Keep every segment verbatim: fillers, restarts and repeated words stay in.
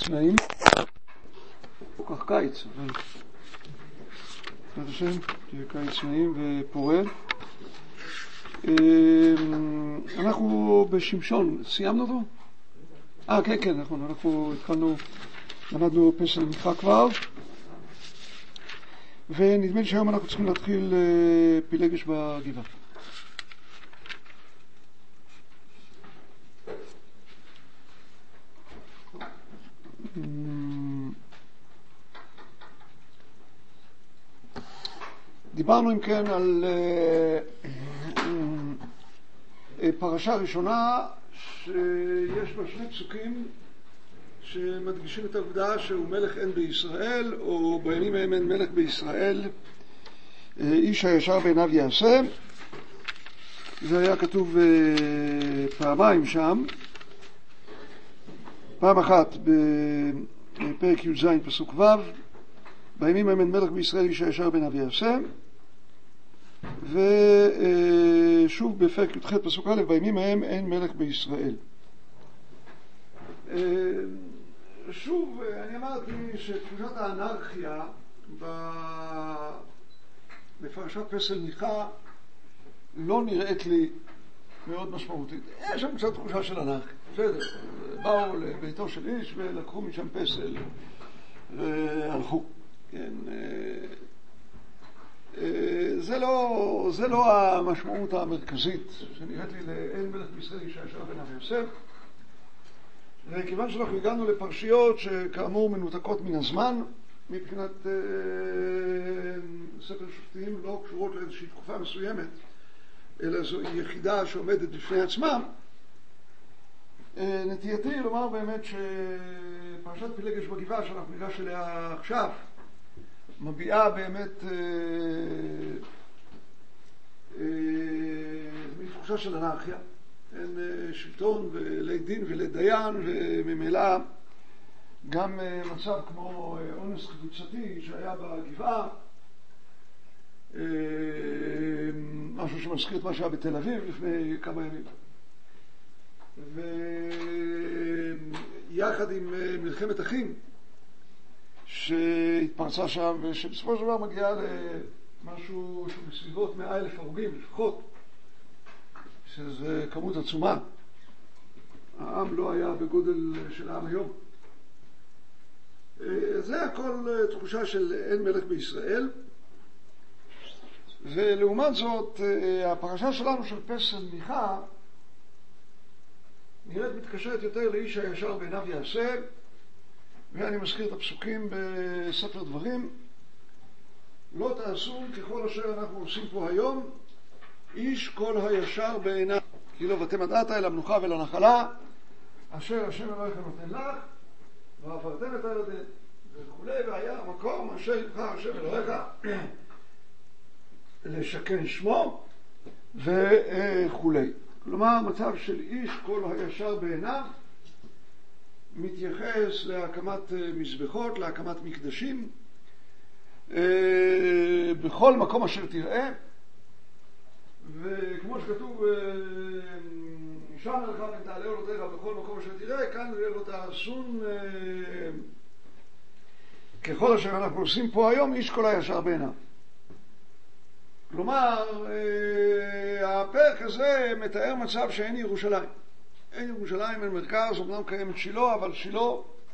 קיץ נעים, כל כך קיץ, אבל בעזרת השם תהיה קיץ נעים ופורה. אנחנו בשמשון, סיימנו אותו? אה, כן, כן, נכון, אנחנו התחלנו, למדנו פסל מיכה כבר, ונדמה לי שהיום אנחנו צריכים להתחיל פילגש בגבעה. דיברנו אם כן על פרשה ראשונה שיש בה שני פסוקים שמדגישים את העובדה שהוא מלך אין בישראל, או בימים ההם אין מלך בישראל, איש הישר בעיניו יעשה. זה היה כתוב פעמיים שם, פעם אחת בפרק י"ז פסוק ו', בימים ההם אין מלך בישראל איש הישר בעיניו יעשה, ושוב בפרק י"ח פסוק א', בימים ההם אין מלך בישראל. שוב, אני אמרתי שתחושת האנרכיה בפרשת פסל מיכה לא נראית לי מאוד משמעותית. יש שם קצת תחושה של אנרכיה. בסדר, באו לביתו של איש ולקחו משם פסל והלכו. כן, זה לא, זה לא המשמעות המרכזית שנראית לי לאין מלך בישראל איש הישר בעיניו יעשה. וכיוון שאנחנו הגענו לפרשיות שכאמור מנותקות מן הזמן מבחינת אה, ספר שופטים, לא קשורות לאיזושהי תקופה מסוימת, אלא זו יחידה שעומדת בפני עצמה, אה, נטייתי לומר באמת שפרשת פילגש בגבעה שאנחנו ניגש אליה עכשיו מביעה באמת אה, אה, מתחושה של אנרכיה. אין שלטון ולית דין ולית דיין, וממילא גם מצב כמו אונס קבוצתי שהיה בגבעה, משהו שמזכיר את מה שהיה בתל אביב לפני כמה ימים, ויחד עם מלחמת אחים שהתפרצה שם ושבסופו של דבר מגיעה למשהו שבסביבות מאה אלף הרוגים לפחות, שזה כמות עצומה. העם לא היה בגודל של העם היום. זה הכל תחושה של אין מלך בישראל. ולעומת זאת, הפרשה שלנו של פסל מיכה נראית מתקשרת יותר לאיש הישר בעיניו יעשה, ואני מזכיר את הפסוקים בספר דברים: לא תעשו ככל אשר אנחנו עושים פה היום, איש כל הישר בעיניו, כי לא ואתם הדעת אל המנוחה ולנחלה אשר השם אלוהיכם נותן לך, ועברתם את הירדן וכולי, והיה המקום אשר יבחר השם אלוהיך לשכן שמו וכולי. כלומר, מצב של איש כל הישר בעיניו מתייחס להקמת מזבחות, להקמת מקדשים בכל מקום אשר תראה, וכמו שכתוב שם לך ותעלה עולותיך בכל מקום אשר תראה, כאן לא תעשון ככל אשר אנחנו עושים פה היום איש כל הישר בעיניו. כלומר, הפרק הזה מתאר מצב שאין ירושלים. אין ירושלים, אין מרכז, אמנם קיימת שילה, אבל שילה,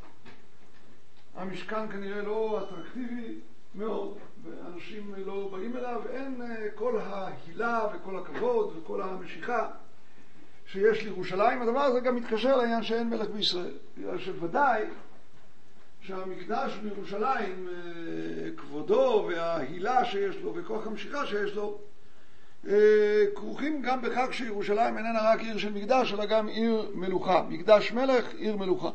המשכן כנראה לא אטרקטיבי מאוד, ואנשים לא באים אליו, אין כל ההילה וכל הכבוד וכל המשיכה שיש לירושלים. הדבר הזה גם מתקשר לעניין שאין מלך בישראל, בגלל שוודאי שהמקדש בירושלים, כבודו וההילה שיש לו וכוח המשיכה שיש לו, כרוכים גם בכך שירושלים איננה רק עיר של מקדש, אלא גם עיר מלוכה. מקדש מלך, עיר מלוכה.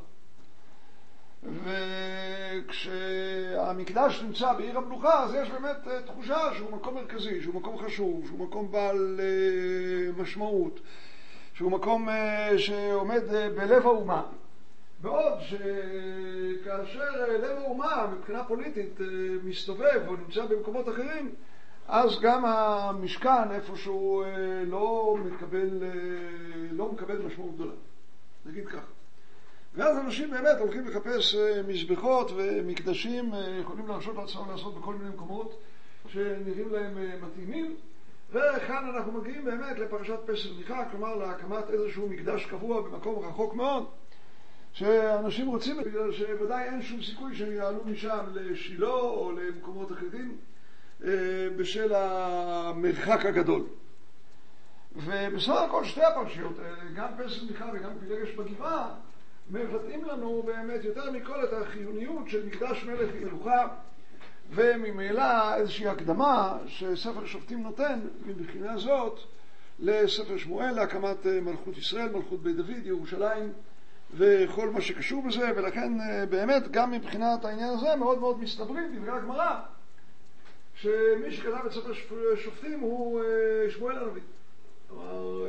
וכשהמקדש נמצא בעיר המלוכה, אז יש באמת תחושה שהוא מקום מרכזי, שהוא מקום חשוב, שהוא מקום בעל משמעות, שהוא מקום שעומד בלב האומה. בעוד שכאשר לב האומה מבחינה פוליטית מסתובב או נמצא במקומות אחרים, אז גם המשכן איפשהו לא מקבל, לא מקבל משמעות גדולה. נגיד ככה. ואז אנשים באמת הולכים לחפש מזבחות ומקדשים, יכולים להרשות לעצמם לעשות בכל מיני מקומות שנראים להם מתאימים. וכאן אנחנו מגיעים באמת לפרשת פסל מיכה, כלומר להקמת איזשהו מקדש קבוע במקום רחוק מאוד, שאנשים רוצים, בגלל שוודאי אין שום סיכוי שהם יעלו משם לשילה או למקומות אחרים בשל המרחק הגדול. ובסך הכל שתי הפרשיות, גם פסל מיכה וגם פילגש בגבעה, מבטאים לנו באמת יותר מכל את החיוניות של מקדש מלך ומלוכה, וממילא איזושהי הקדמה שספר שופטים נותן מבחינה זאת לספר שמואל, להקמת מלכות ישראל, מלכות בית דוד, ירושלים וכל מה שקשור בזה. ולכן באמת גם מבחינת העניין הזה מאוד מאוד מסתברים דברי הגמרא שמי שכתב את ספר שופטים הוא שמואל הנביא. כלומר,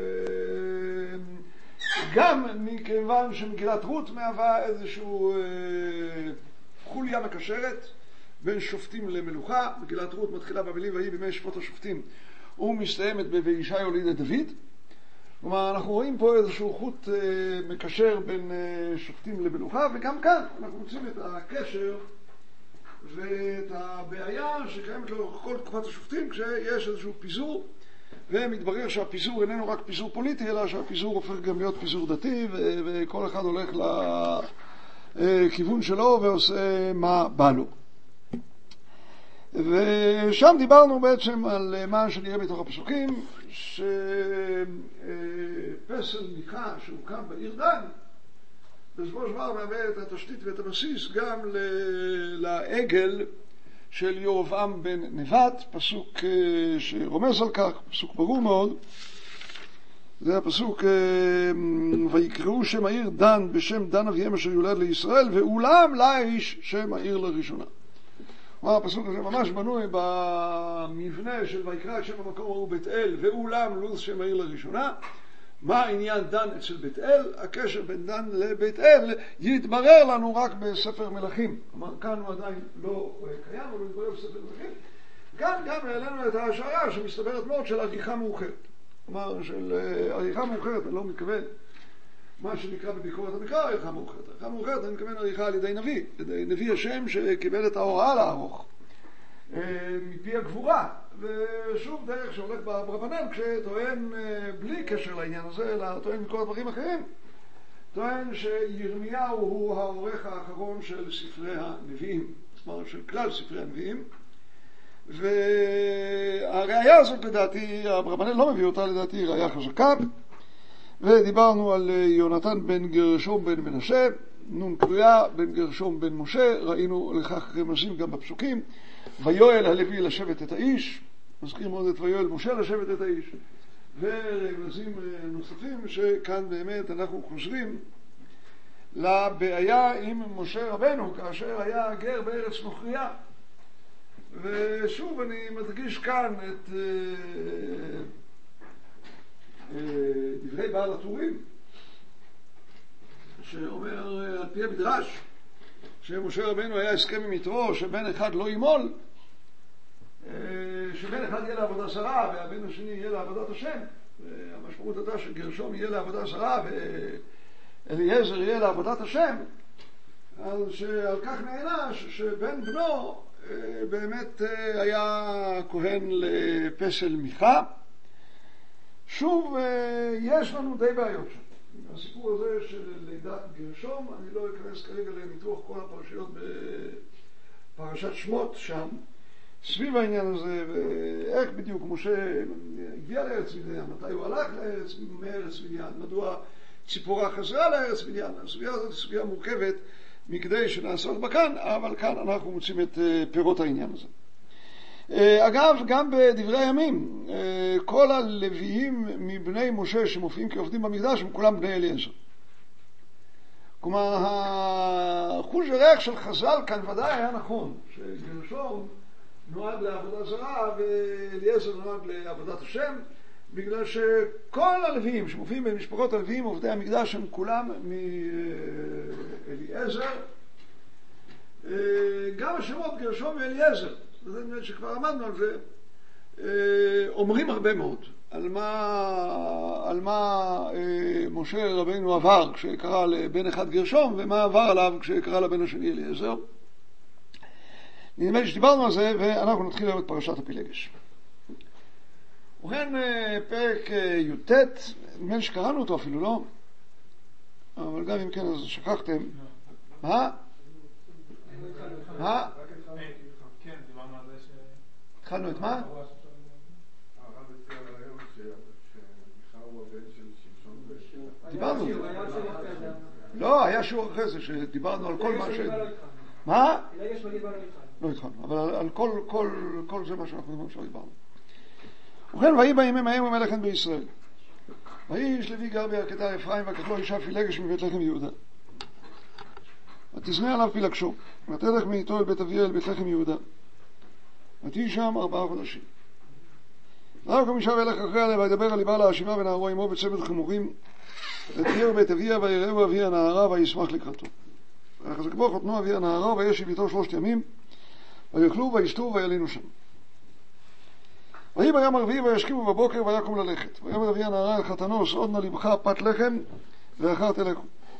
גם מכיוון שמגילת רות מהווה איזשהו חוליה מקשרת בין שופטים למלוכה. מגילת רות מתחילה במילים ויהי בימי שפוט השופטים ומסתיימת ב"וישי הוליד את דוד". כלומר, אנחנו רואים פה איזשהו חוט מקשר בין שופטים למלוכה, וגם כאן אנחנו מוצאים את הקשר ואת הבעיה שקיימת לאורך כל תקופת השופטים כשיש איזשהו פיזור, ומתברר שהפיזור איננו רק פיזור פוליטי, אלא שהפיזור הופך גם להיות פיזור דתי, וכל אחד הולך לכיוון שלו ועושה מה בא לו. ושם דיברנו בעצם על מה שנראה מתוך הפסוקים, שפסל מיכה שהוקם בעיר דן בסופו של דבר מהווה את התשתית ואת הבסיס גם לעגל של ירבעם בן נבט, פסוק שרומז על כך, פסוק ברור מאוד. זה הפסוק ויקראו שם העיר דן בשם דן אביהם אשר יולד לישראל, ואולם לאיש שם העיר לראשונה. הפסוק הזה ממש בנוי במבנה של ויקרא את שם המקום הוא בית אל, ואולם לוז שם העיר לראשונה. מה העניין דן אצל בית אל? הקשר בין דן לבית אל יתברר לנו רק בספר מלכים. כלומר, כאן הוא עדיין לא קיים, אבל הוא יתברר בספר מלכים. כאן גם העלינו את ההשערה שמסתברת מאוד של עריכה מאוחרת. כלומר, של עריכה מאוחרת, אני לא מתכוון מה שנקרא בביקורת המקרא עריכה מאוחרת. עריכה מאוחרת, אני מתכוון עריכה על ידי נביא, על ידי נביא השם שקיבל את ההוראה לערוך מפי הגבורה. ושוב דרך שהולך ברבנן כשטוען בלי קשר לעניין הזה, אלא טוען מכל הדברים אחרים, טוען שירמיהו הוא העורך האחרון של ספרי הנביאים, זאת אומרת של כלל ספרי הנביאים. והראיה הזאת לדעתי, הרבנן לא מביא אותה, לדעתי היא ראיה חזקה. ודיברנו על יונתן בן גרשום בן מנשה, נון קרויה בן גרשום בן משה, ראינו לכך רמזים גם בפסוקים. ויואל הלוי לשבת את האיש, מזכיר מאוד את ויואל משה לשבת את האיש, ורמזים נוספים שכאן באמת אנחנו חוזרים לבעיה עם משה רבנו כאשר היה גר בארץ נוכריה. ושוב אני מדגיש כאן את דברי בעל הטורים שאומר על פי המדרש שמשה רבנו היה הסכם עם יתרו שבן אחד לא ימול, שבן אחד יהיה לעבודה זרה והבן השני יהיה לעבודת השם. המשמעות הייתה שגרשום יהיה לעבודה זרה ואליעזר יהיה לעבודת השם, אז שעל כך נענש שבן בנו באמת היה כהן לפסל מיכה. שוב יש לנו די בעיות שם הסיפור הזה של לידת גרשום. אני לא אכנס כרגע לניתוח כל הפרשיות בפרשת שמות שם סביב העניין הזה, ואיך בדיוק משה הגיע לארץ מדיין, מתי הוא הלך לארץ מארץ מדיין, מדוע ציפורה חזרה לארץ מדיין. הסוגיה הזאת היא סוגיה מורכבת מכדי שנעסוק בה כאן, אבל כאן אנחנו מוצאים את פירות העניין הזה. אגב, גם בדברי הימים, כל הלוויים מבני משה שמופיעים כעובדים במקדש הם כולם בני אליעזר. כלומר, החוש הריח של חז"ל כאן ודאי היה נכון, שגרשום נועד לעבודה זרה ואליעזר נועד לעבודת השם, בגלל שכל הלוויים שמופיעים במשפחות הלוויים עובדי המקדש הם כולם מאליעזר. גם השמות גרשום ואליעזר, זה נראה שכבר עמדנו על זה, אומרים הרבה מאוד על מה, על מה אה, משה רבינו עבר כשקרא לבן אחד גרשום, ומה עבר עליו כשקרא לבן השני אליעזר. נדמה לי שדיברנו על זה, ואנחנו נתחיל היום את פרשת הפילגש. ובכן, פרק י"ט, נדמה לי שקראנו אותו אפילו, לא? אבל גם אם כן, אז שכחתם. מה? מה? כן, דיברנו על זה ש... התחלנו את מה? דיברנו. לא, היה שיעור אחרי זה שדיברנו על כל מה ש... מה? לא התחלנו, אבל על כל, כל, כל זה מה שאנחנו מדברים עכשיו דיברנו. ובכן, ויהי בימים ההם ומלך בישראל. ויהי איש לוי גר בירכתי אפרים, וקטלו אישה פילגש מבית לחם יהודה. ותזנה עליו פילגשו, ותלך מאיתו אל בית אביה אל בית לחם יהודה. ותהי שם ארבעה חודשים. ויבוא אישה וילך אחריה עליה, וידבר על ליבה להאשימה ונערו עמו בצוות חמורים, ותיאר בית אביה ויראהו אבי הנערה וישמח לקראתו. ויחזק בו חותנו אבי הנערה וישב איתו שלושת ימים, ויאכלו וישתו וילינו שם. ויהי ביום הרביעי וישכימו בבוקר ויקום ללכת. ויאמר אבי הנערה אל חתנו, סעוד נא לבך פת לחם ואחר תלכו.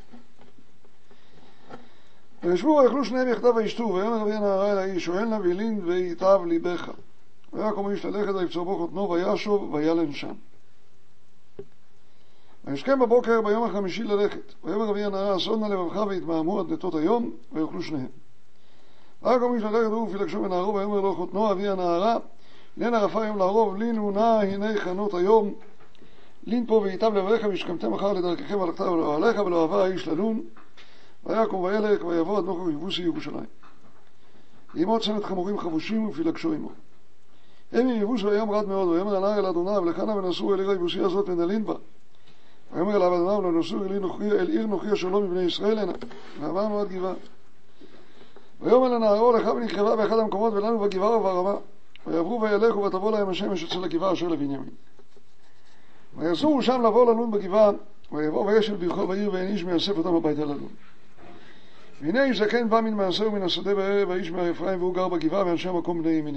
וישבו ויאכלו שניהם יחדיו וישתו. ויאמר אבי הנערה אל האיש, שואל נא וילין ויטב ליבך. ויקום האיש ללכת ויפצור בו חותנו וישוב וילן שם. וישכם בבוקר ביום החמישי ללכת. ויאמר אבי הנערה, סעוד נא לבבך ויתמהמו עד נתות היום ויאכלו שניהם. ויקום האיש ללכת והוא פילגשו ונערו ויאמר לו חותנו אבי הנערה, הננה רפה היום לערוב, לינו נא הנה חנות היום, לין פה ויטב לבריך וישכמתם מחר לדרככם והלכת ולא עליך ולא עבר האיש ללון. ויקום וילך ויבוא עד נוכח יבוסי ירושלים. עמו צמד חמורים חבושים ופילגשו עמו. הם יבוס ויום רד מאוד, ויאמר הנער אל אדוניו ולכנה ונסעו אל עיר היבוסי הזאת ונלין בה. ויאמר אליו אדוניו ולנסעו אל עיר נוכרי השלום מבני ישראל הנה. ועברנו עד גבעה. ויאמר לנערו לך ונקרבה באחד המקומות ולנו בגבעה וברמה. ויעברו וילכו ותבוא להם השמש אצל הגבעה אשר לבנימין. ויסורו שם לבוא ללון בגבעה, ויבוא וישב ברחוב העיר ואין איש מאסף אותם הביתה ללון. והנה איש זקן בא מן מעשה ומן השדה בערב, האיש מהר אפרים, והוא גר בגבעה ואנשי המקום בני ימיני.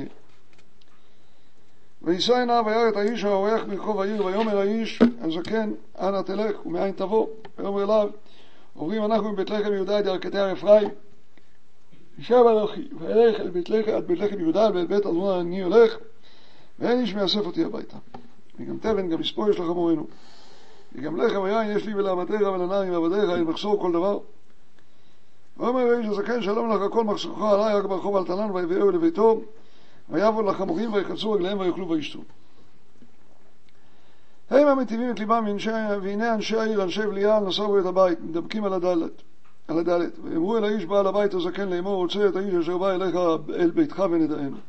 וישא עיניו וירא את האיש האורח ברחוב העיר, ויאמר האיש הזקן אנה תלך ומאין תבוא. ויאמר אליו, עוברים אנחנו מבית לחם יהודה עד ירכתי הר אפרים. ישב אנוכי וילך אל בית לחם, עד בית לחם יהודה ואל בית אדוני אני הולך, ואין איש מאסף אותי הביתה. וגם תבן גם מספור יש לחמורנו, וגם לחם ויין יש לי ולאמתך ולנערים ועבדיך, אין מחסור כל דבר. ואומר האיש הזקן, שלום לך כל מחסורך עליי, רק ברחוב אל תלן. ויביאו לביתו ויבוא לחמורים ויחצו רגליהם ויאכלו וישתו. הם המטיבים את ליבם, והנה אנשי העיר, אנשי בליעל, נסעו את הבית, מדבקים על הדלת. על הדלת, ואמרו אל האיש בעל הבית הזקן לאמור, רוצה את האיש אשר בא אליך אל ביתך ונדענו.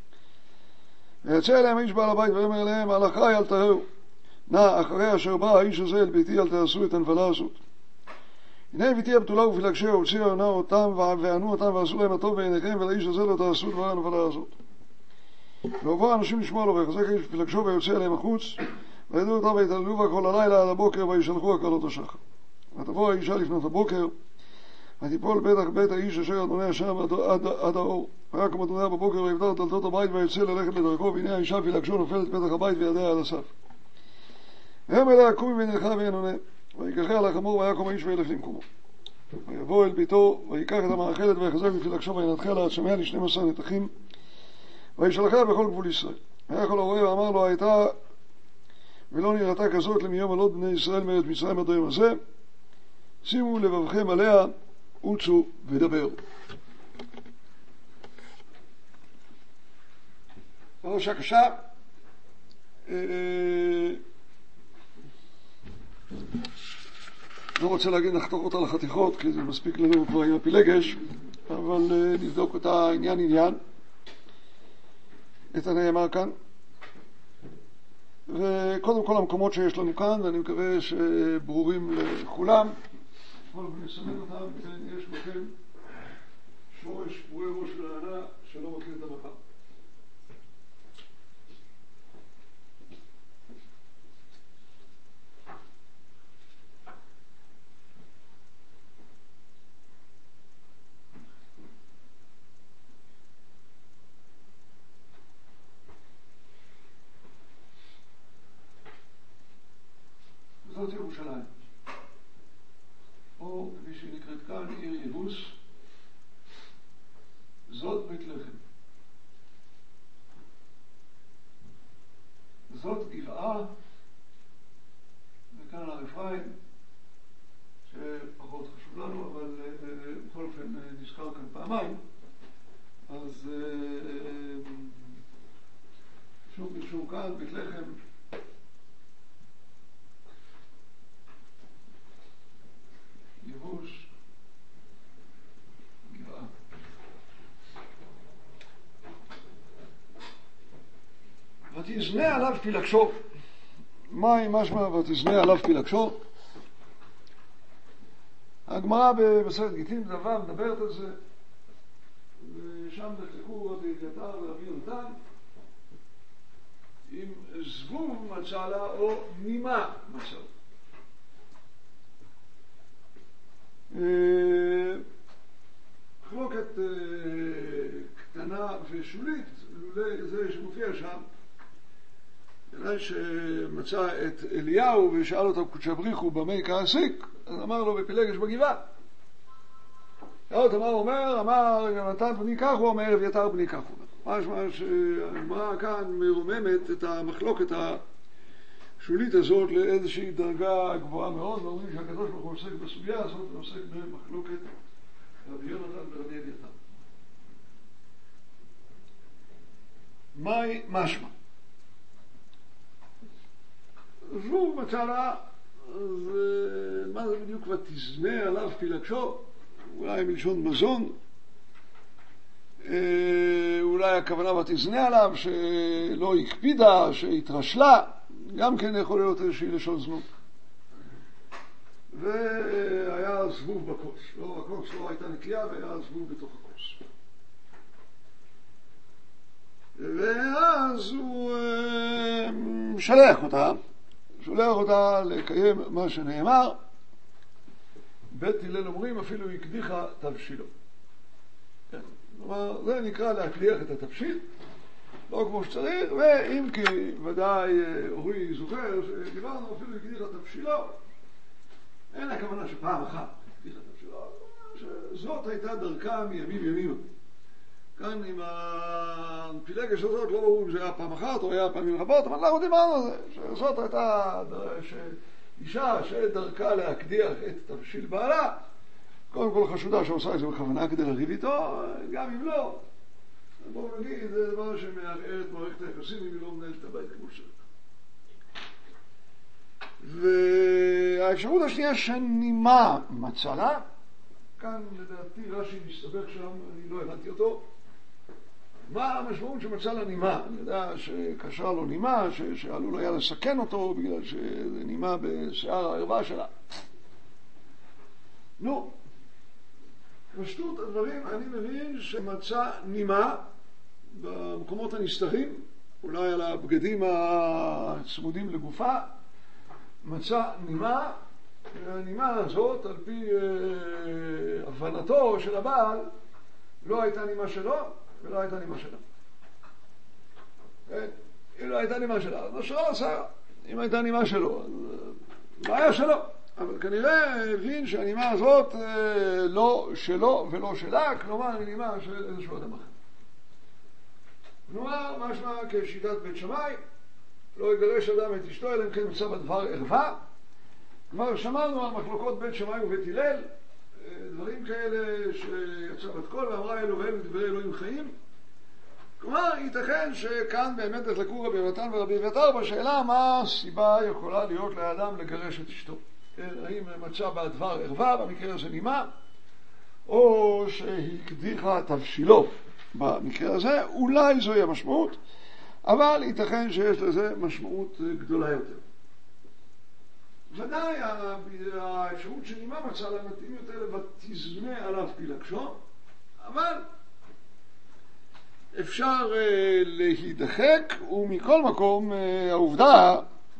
ויצא אליהם האיש בעל הבית ואומר אליהם, הלכי אל תראו, נא אחרי אשר בא האיש הזה אל ביתי אל תעשו את הנפלה הזאת. הנה ביתי הבתולה ופילגשיה הוציאו ענה אותם וענו אותם ועשו להם הטוב בעיניכם, ולאיש הזה לא תעשו דבר הנפלה הזאת. ועוברו האנשים לשמוע לו, ויחזק האיש בפילגשו ויוצא אליהם החוץ, וידעו אותם ויתעללו בה כל הלילה עד הבוקר וישלחו הקלות השחר. ותבוא האישה לפנות הבוקר, ותיפול בטח בית האיש אשר אדוני שם עד, עד, עד האור. ויקום אדוני בבוקר ויפתח דלתות הבית ויצא ללכת לדרכו, והנה האישה פילגשו נופלת פתח הבית וידיה על הסף. ויאמר אליה קומי ונלכה וינונה, ויקחה על החמור ויקום האיש וילך למקומו. ויבוא אל ביתו ויקח את המאכלת ויחזק בפילגשו וינתחה לה עד שמיה לשנים עשר נתחים, וישלחה בכל גבול ישראל. ויכל הרועה ואמר לו, הייתה ולא נראתה כזאת למיום עלות בני ישראל מארץ מצרים עד היום הזה, שימו לבבכם עליה רוצו ודברו. פרשה קשה. לא רוצה להגיד נחתוך אותה לחתיכות כי זה מספיק לנו כבר עם הפילגש, אבל נבדוק אותה עניין עניין את הנאמר כאן. וקודם כל המקומות שיש לנו כאן, ואני מקווה שברורים לכולם, בכל אופן נסמן אותם, יש בכם שורש פרועי ראש לענה שלא מכיר את המחר. זאת ירושלים. או, כפי שהיא נקראת כאן, עיר יבוס, זאת בית לחם. זאת גבעה, וכאן על הרפריים, שפחות חשוב לנו, אבל בכל אופן נזכר כאן פעמיים. אז שוב נרשום כאן, בית לחם, יבוש, גבעה. ותזנה עליו פילגשו. מהי משמע ותזנה עליו פילגשו? הגמרא במסכת גיטין דב"ה מדברת על זה, ושם נחלקו רבי אביתר ורבי יונתן אם זבוב מצא לה או נימה מצא לה. מחלוקת קטנה ושולית, לולא זה שמופיע שם, אלא שמצא את אליהו ושאל אותו קודשא בריחו במי כעסיק, אז אמר לו בפילגש בגבעה. שאל מה הוא אומר? אמר יונתן בני כך הוא אומר, אביתר בני כך הוא אומר. משמע שהגמרא כאן מרוממת את המחלוקת השולית הזאת לאיזושהי דרגה גבוהה מאוד, ואומרים שהקדוש ברוך הוא עוסק בסוגיה הזאת ועוסק במחלוקת רבי יונתן ורבי אביתר. מהי משמע? זבוב מצא לה, אז מה זה בדיוק ותזנה עליו פילגשו? אולי מלשון מזון, אולי הכוונה ותזנה עליו שלא הקפידה, שהתרשלה, גם כן יכול להיות איזושהי לשון זנות. והיה זבוב בכוס, לא, הכוס לא הייתה נקייה והיה זבוב בתוך הכוס. ואז הוא שלח אותה, שולח אותה לקיים מה שנאמר, בית הלל אומרים אפילו הקדיחה תבשילו. כן. כלומר, זה נקרא להקדיח את התבשיל, לא כמו שצריך, ואם כי ודאי אורי זוכר שדיברנו אפילו הקדיחה תבשילו, אין הכוונה שפעם אחת הקדיחה תבשילו, שזאת הייתה דרכה מימים ימים. כאן עם הפילגש הזאת לא ברור אם זה היה פעם אחת או היה פעמים רבות, אבל אנחנו דיברנו על זה, שזאת הייתה אישה שדרכה להקדיח את תבשיל בעלה, קודם כל חשודה שעושה את זה בכוונה כדי לריב איתו, גם אם לא, בואו נגיד, זה דבר שמערער את מערכת היחסים אם היא לא מנהלת את הבית כמו שצריך. והאפשרות השנייה שנימה מצא לה, כאן לדעתי רש"י מסתבך שם, אני לא הבנתי אותו, מה המשמעות שמצא לה נימה? אני יודע שקשרה לו נימה, שעלול היה לסכן אותו בגלל שזה נימה בשיער הערווה שלה. נו, פשטות הדברים אני מבין שמצא נימה במקומות הנסתרים, אולי על הבגדים הצמודים לגופה, מצא נימה, והנימה הזאת על פי אה, הבנתו של הבעל לא הייתה נימה שלו ולא הייתה נימה שלה. כן? אם לא הייתה נימה שלה, אז לא שלא עשה. אם הייתה נימה שלו, אז לא היה שלו. אבל כנראה הבין שהנימה הזאת אה, לא שלו ולא שלה, כלומר היא נימה של איזשהו אדם אחר. כלומר, משמע כשיטת בית שמאי, לא יגרש אדם את אשתו אלא אם כן מצא בדבר ערווה. כלומר, שמענו על מחלוקות בית שמאי ובית הלל, דברים כאלה שיצא בת קול ואמרה אלוהינו דברי אלוהים חיים. כלומר, ייתכן שכאן באמת נחלקו רבי יונתן ורבי אביתר בשאלה מה הסיבה יכולה להיות לאדם לגרש את אשתו. האם מצא בדבר ערווה, במקרה הזה נימה, או שהקדיחה תבשילו במקרה הזה, אולי זוהי המשמעות, אבל ייתכן שיש לזה משמעות גדולה יותר. ודאי האפשרות שנימה מצא לה מתאים יותר ותזנה עליו פילגשו, אבל אפשר להידחק, ומכל מקום העובדה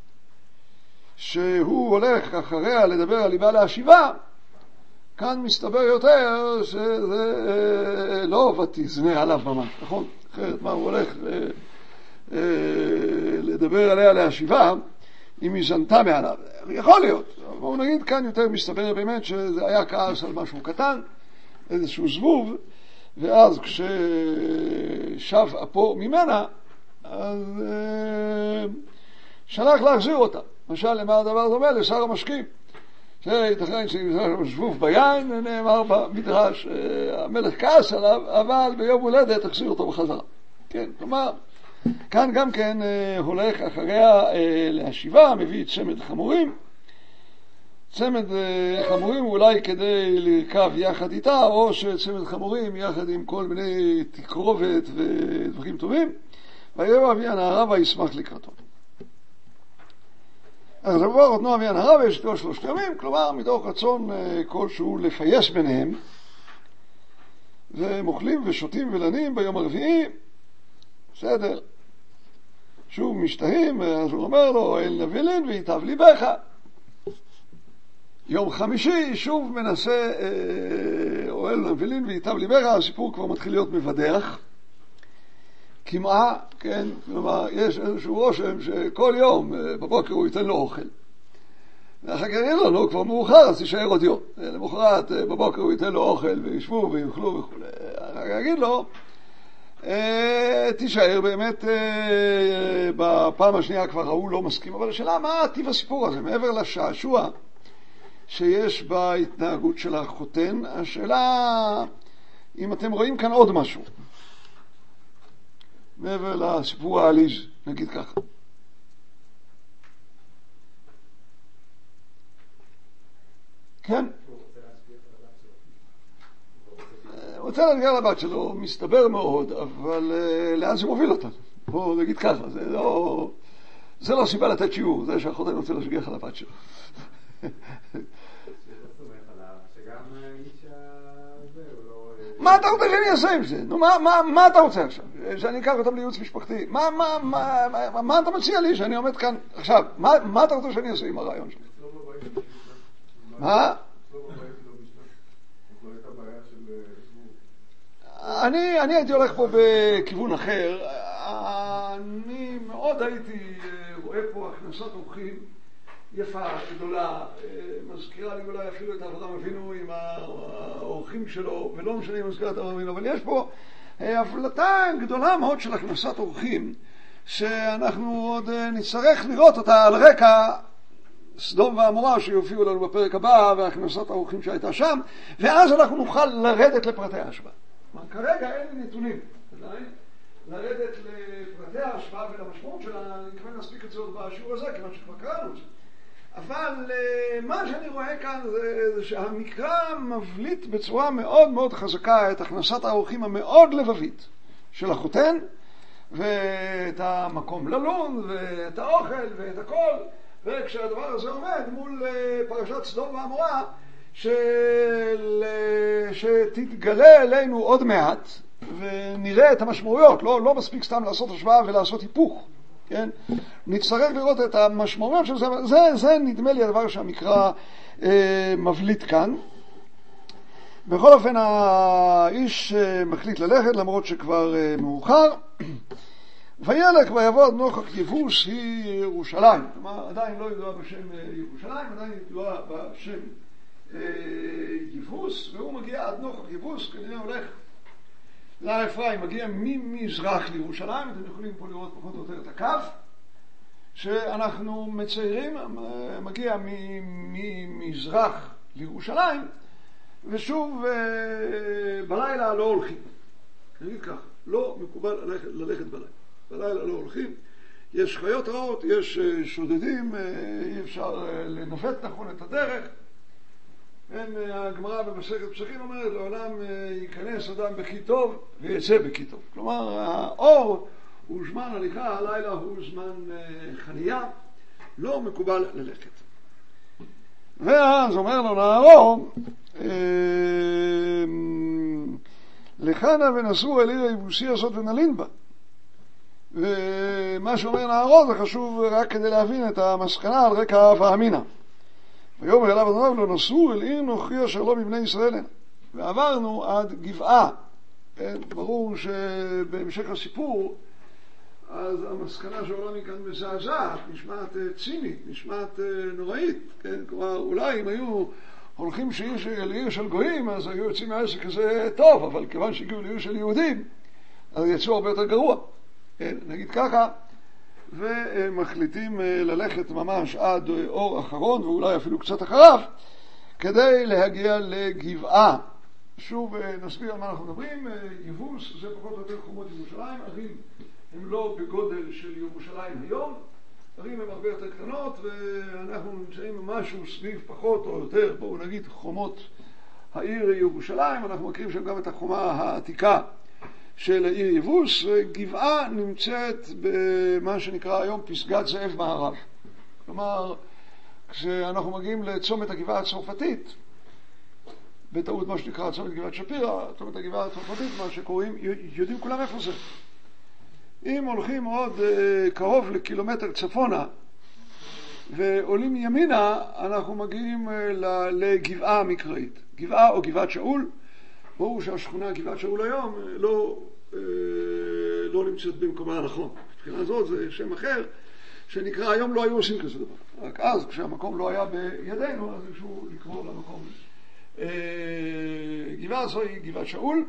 שהוא הולך אחריה לדבר על ליבה להשיבה, כאן מסתבר יותר שזה לא ותזנה עליו ממש, נכון? אחרת מה הוא הולך לדבר עליה להשיבה, אם היא זנתה מעליו. יכול להיות. בואו נגיד כאן יותר מסתבר באמת שזה היה כעס על משהו קטן, איזשהו זבוב, ואז כששב אפו ממנה, אז שלח להחזיר אותה. למשל, למה הדבר דומה? לשר המשקים. שייתכן שזבוב ביין, נאמר במדרש, המלך כעס עליו, אבל ביום הולדת תחזיר אותו בחזרה. כן, כלומר, כאן גם כן הולך אחריה להשיבה, מביא צמד חמורים. צמד חמורים אולי כדי לרכב יחד איתה, או שצמד חמורים יחד עם כל מיני תקרובת ודברים טובים, ויבוא אבי הנערה וישמח לקראתו. אז עבור אותנו אבי הנערה ויש איתו שלושת ימים, כלומר מתוך רצון כלשהו לפייס ביניהם, והם אוכלים ושותים ולנים ביום הרביעי, בסדר, שוב משתהים, אז הוא אומר לו, אל נבילין ויטב ליבך. יום חמישי שוב מנסה, או אל נבילין ויטב ליבך, הסיפור כבר מתחיל להיות מבדח, כמעה, כן, כלומר, יש איזשהו רושם שכל יום בבוקר הוא ייתן לו אוכל. ואחר כך יגיד לו, נו, כבר מאוחר, אז תישאר עוד יום. למחרת בבוקר הוא ייתן לו אוכל וישבו ויאכלו וכו'. אחר כך יגיד לו, תישאר באמת, בפעם השנייה כבר הוא לא מסכים, אבל השאלה, מה טיב הסיפור הזה? מעבר לשעשוע שיש בהתנהגות של החותן, השאלה, אם אתם רואים כאן עוד משהו. מעבר לסיפור העליז, נגיד ככה. כן? הוא רוצה להשגיח על הבת שלו, מסתבר מאוד, אבל לאן זה מוביל אותה? בואו נגיד ככה, זה לא, זה לא סיבה לתת שיעור, זה שהחותן רוצה להשגיח על הבת שלו. מה אתה רוצה שאני אעשה עם זה? נו, מה, מה, מה אתה רוצה עכשיו? שאני אקח אותם לייעוץ משפחתי? מה, מה, מה, מה, מה אתה מציע לי שאני עומד כאן עכשיו? מה, מה אתה רוצה שאני אעשה עם הרעיון שלי? מה? אני, אני הייתי הולך פה בכיוון אחר. אני מאוד הייתי רואה פה הכנסת אורחים יפה, גדולה, מזכירה לי אולי אפילו את אברהם אבינו עם האורחים שלו, ולא משנה אם מזכירה את אברהם אבינו, אבל יש פה הבלטה גדולה מאוד של הכנסת אורחים, שאנחנו עוד נצטרך לראות אותה על רקע סדום ועמורה שיופיעו לנו בפרק הבא, והכנסת האורחים שהייתה שם, ואז אנחנו נוכל לרדת לפרטי ההשוואה. כרגע אין לי נתונים, לרדת לפרטי ההשוואה ולמשמעות שלה, אני מתכוון להספיק את זה עוד בשיעור הזה, כיוון שכבר קראנו את זה. אבל מה שאני רואה כאן זה, זה שהמקרא מבליט בצורה מאוד מאוד חזקה את הכנסת האורחים המאוד לבבית של החותן, ואת המקום ללון, ואת האוכל, ואת הכל, וכשהדבר הזה עומד מול פרשת סדום ועמורה, של... שתתגלה אלינו עוד מעט, ונראה את המשמעויות, לא, לא מספיק סתם לעשות השוואה ולעשות היפוך, כן? נצטרך לראות את המשמעויות של זה, זה, זה נדמה לי הדבר שהמקרא אה, מבליט כאן. בכל אופן, האיש אה, מחליט ללכת, למרות שכבר אה, מאוחר, וילך ויבוא נוכח יבוס היא ירושלים, כלומר עדיין לא ידועה בשם אה, ירושלים, עדיין ידועה בשם אה, יבוס, והוא מגיע עד נוכח יבוס, כנראה הולך להר אפרים, מגיע ממזרח לירושלים, אתם יכולים פה לראות פחות או יותר את הקו שאנחנו מציירים, מגיע ממזרח לירושלים, ושוב בלילה לא הולכים. נגיד כך, לא מקובל ללכת, ללכת בלילה. בלילה לא הולכים, יש חיות רעות, יש שודדים, אי אפשר לנווט נכון את הדרך. כן, הגמרא במסכת פסחים אומרת, לעולם ייכנס אדם בכי טוב ויצא בכי טוב. כלומר, האור הוא זמן הליכה, הלילה הוא זמן חניה, לא מקובל ללכת. ואז אומר לו נערו, לכנה ונסו אל עיר היבוסי הזאת ונלין בה. ומה שאומר נערו זה חשוב רק כדי להבין את המסקנה על רקע אהבה אמינה. ויאמר אליו אדוניו לא נסעו אל עיר נוכרי אשר לא מבני ישראל הנה. ועברנו עד גבעה. ברור שבהמשך הסיפור אז המסקנה שעולה מכאן מזעזעת, נשמעת צינית, נשמעת נוראית, כן? כלומר, אולי אם היו הולכים לעיר של גויים, אז היו יוצאים מהעסק הזה טוב, אבל כיוון שהגיעו לעיר של יהודים, אז יצאו הרבה יותר גרוע, כן? נגיד ככה, ומחליטים ללכת ממש עד אור אחרון, ואולי אפילו קצת אחריו, כדי להגיע לגבעה. שוב נסביר על מה אנחנו מדברים. יבוס זה פחות או יותר חומות ירושלים. ערים הם לא בגודל של ירושלים היום, ערים הם הרבה יותר קטנות, ואנחנו נמצאים במשהו סביב פחות או יותר, בואו נגיד חומות העיר ירושלים. אנחנו מכירים שם גם את החומה העתיקה של העיר יבוס. גבעה נמצאת במה שנקרא היום פסגת זאב מערב. כלומר, כשאנחנו מגיעים לצומת הגבעה הצרפתית, בטעות מה שנקרא צומת גבעת שפירא, צומת הגבעה הצרפתית, מה שקוראים, יודעים כולם איפה זה. אם הולכים עוד אה, קרוב לקילומטר צפונה ועולים ימינה, אנחנו מגיעים אה, לגבעה המקראית. גבעה או גבעת שאול. ברור שהשכונה גבעת שאול היום לא, אה, לא נמצאת במקומה הנכון. מבחינה זאת זה שם אחר שנקרא, היום לא היו עושים כזה דבר. רק אז כשהמקום לא היה בידינו, אז אפשרו לקרוא למקום הזה. גבעה זו היא גבעת שאול,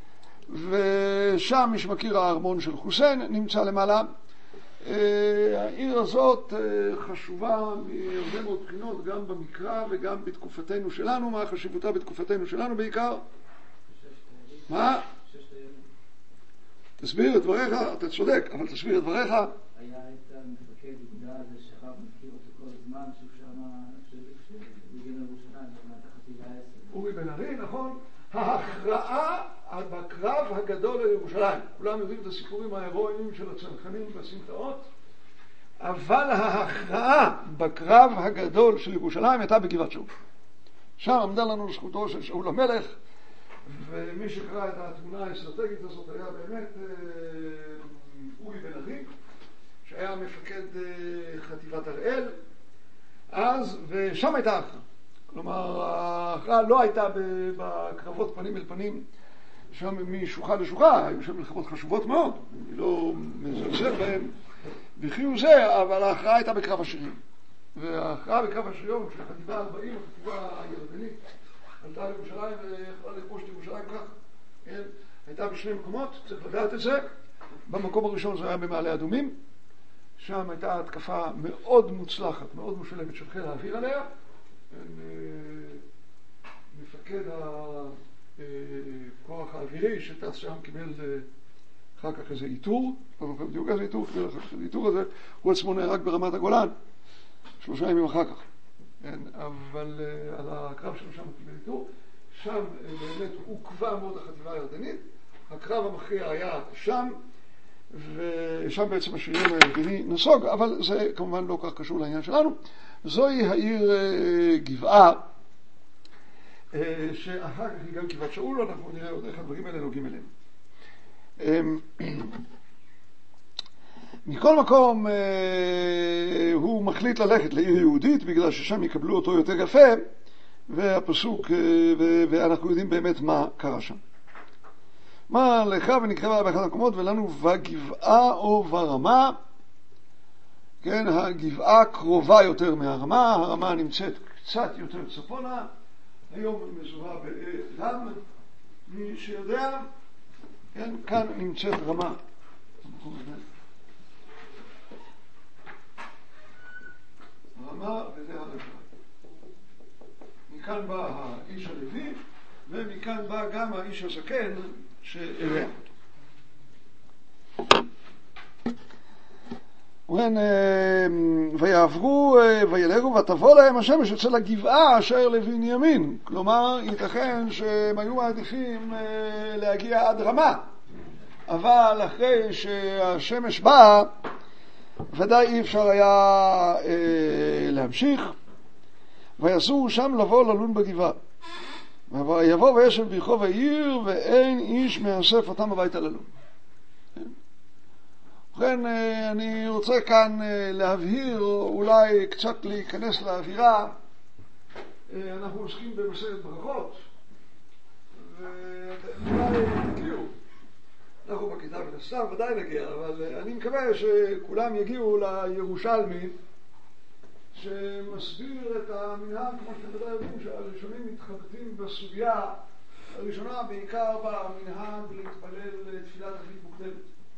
ושם יש מכיר הארמון של חוסיין, נמצא למעלה. העיר הזאת חשובה מהרבה מאוד בחינות, גם במקרא וגם בתקופתנו שלנו. מה חשיבותה בתקופתנו שלנו בעיקר? מה? תסביר את דבריך, אתה צודק, אבל תסביר את דבריך. היה את המפקד יהודה הזה שחב מכיר אותו כל הזמן, שהוא שם, שבגן ירושלים, אורי בן ארי, נכון? ההכרעה בקרב הגדול לירושלים. כולם יודעים את הסיפורים ההירואיים של הצנחנים בסמטאות, אבל ההכרעה בקרב הגדול של ירושלים הייתה בגבעת שאול. שם עמדה לנו זכותו של שאול המלך, ומי שקרא את התמונה האסטרטגית הזאת היה באמת אורי בן ארי, שהיה מפקד חטיבת הראל אז, ושם הייתה ההכרעה. כלומר, ההכרעה לא הייתה בקרבות פנים אל פנים שם משוחה לשוחה, היו שם מלחמות חשובות מאוד, אני לא מזלזל בהם בחיוב זה, אבל ההכרעה הייתה בקרב השירים. וההכרעה בקרב השירים, כשחטיבה ארבעים, החטיבה הירדנית, עלתה לירושלים ויכולה לכבוש את ירושלים כך, כן? הייתה בשני מקומות, צריך לדעת את זה. במקום הראשון זה היה במעלה אדומים, שם הייתה התקפה מאוד מוצלחת, מאוד משולמת של חיל האוויר עליה. מפקד הכוח האווירי שטס שם קיבל אחר כך איזה איתור, לא זוכר בדיוק איזה איתור, קיבל אחר כך איזה איתור הזה, הוא עצמו נהרג ברמת הגולן שלושה ימים אחר כך, אבל על הקרב שלו שם קיבל איתור. שם באמת עוקבה מאוד החטיבה הירדנית, הקרב המכריע היה שם, ושם בעצם השריון הירדני נסוג, אבל זה כמובן לא כך קשור לעניין שלנו. זוהי העיר גבעה, שאחר כך היא גם גבעת שאול, אנחנו נראה עוד איך הדברים האלה נוגעים אליהם. מכל מקום הוא מחליט ללכת לעיר יהודית, בגלל ששם יקבלו אותו יותר יפה, והפסוק, ואנחנו יודעים באמת מה קרה שם. מה לך ונקרא באחד המקומות, ולנו בגבעה או ברמה, כן, הגבעה קרובה יותר מהרמה, הרמה נמצאת קצת יותר צפונה, היום מזוהה בלם, מי שיודע, כן, כאן נמצאת רמה. רמה וזה הרשע. מכאן בא האיש הלוי, ומכאן בא גם האיש הזקן שאליה. ובן, ויעברו וילגו ותבוא להם השמש אצל הגבעה אשר לבנימין. כלומר, ייתכן שהם היו מעדיפים להגיע עד רמה, אבל אחרי שהשמש באה ודאי אי אפשר היה להמשיך, ויסורו שם לבוא ללון בגבעה. ויבוא וישב ברחוב העיר ואין איש מאסף אותם הביתה ללון. ובכן, אני רוצה כאן להבהיר, אולי קצת להיכנס לאווירה. אנחנו עוסקים במסכת ברכות, ואולי תכירו אנחנו בכיתה מן הסתם ודאי נגיע, אבל אני מקווה שכולם יגיעו לירושלמי שמסביר את המנהג, כמו שאתם ודאי יודעים, שהראשונים מתחבטים בסוגיה הראשונה בעיקר במנהג להתפלל תפילת תכלית מוקדמת.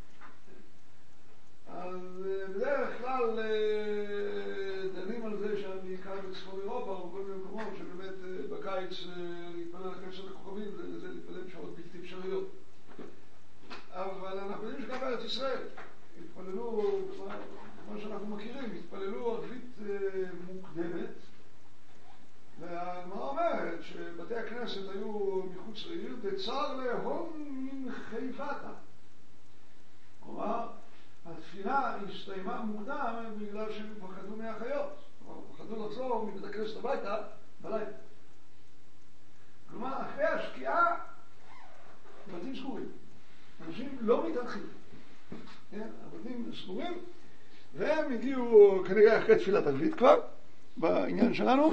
אז בדרך כלל דנים על זה שם בעיקר בצפון אירופה או כל מיני מקומות שבאמת בקיץ להתפלל אחרי שעת הכוכבים זה להתפלל בשעות בלתי אפשריות. אבל אנחנו יודעים שגם בארץ ישראל התפללו, כמו שאנחנו מכירים, התפללו ערבית מוקדמת, והגמרא אומרת שבתי הכנסת היו מחוץ לעיר דצר להון מן חיבתה. כלומר, התפילה הסתיימה מוקדם בגלל שהם פחדו מהחיות, פחדו לחזור מבית הכנסת הביתה בלילה. כלומר, אחרי השקיעה בתים סגורים. אנשים לא מתארחים. כן? הבתים סגורים, והם הגיעו כנראה אחרי תפילת ערבית כבר, בעניין שלנו,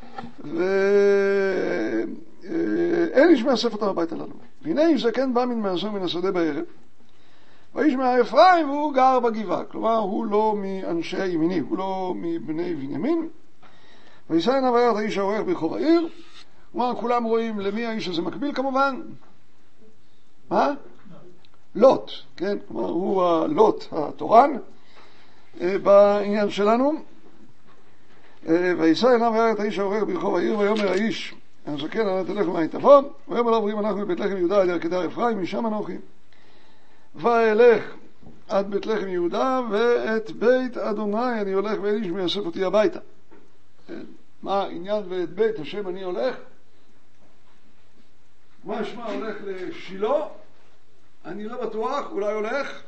ואין איש מאסף אותם הביתה לנו. והנה זקן בא מן מעזר מן השדה בערב, והאיש מהאפרים והוא גר בגבעה, כלומר הוא לא מאנשי ימיני, הוא לא מבני בנימין. ויסע עיניו וירא את האיש העורך ברחוב העיר, כלומר כולם רואים למי האיש הזה מקביל כמובן. מה? לוט, כן? כלומר הוא הלוט התורן בעניין שלנו. ויסע עיניו וירא את האיש העורך ברחוב העיר, ויאמר האיש הזקן אנה תלך ומאין תבוא, ויאמר לו אומרים אנחנו בבית לחם יהודה עד ירכתי אפרים משם אנוכי. ואלך עד בית לחם יהודה ואת בית אדוני אני הולך ואין איש מייסף אותי הביתה. מה העניין ואת בית השם אני הולך? מה שמה הולך לשילה? אני לא בטוח, אולי הולך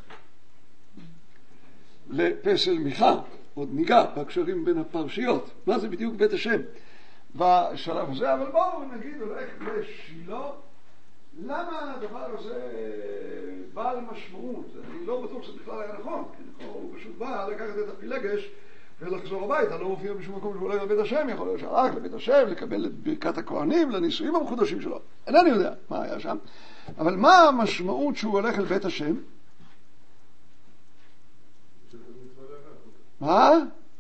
לפסל מיכה, עוד ניגע בקשרים בין הפרשיות. מה זה בדיוק בית השם בשלב הזה? אבל בואו נגיד הולך לשילה. למה הדבר הזה בעל משמעות? אני לא בטוח שזה בכלל היה נכון, כי הוא פשוט בא לקחת את הפילגש ולחזור הביתה, לא מופיע בשום מקום שהוא הולך לבית השם, יכול להיות שהלך לבית השם, לקבל את ברכת הכהנים, לנישואים המחודשים שלו. אינני יודע מה היה שם, אבל מה המשמעות שהוא הולך אל בית השם? מה?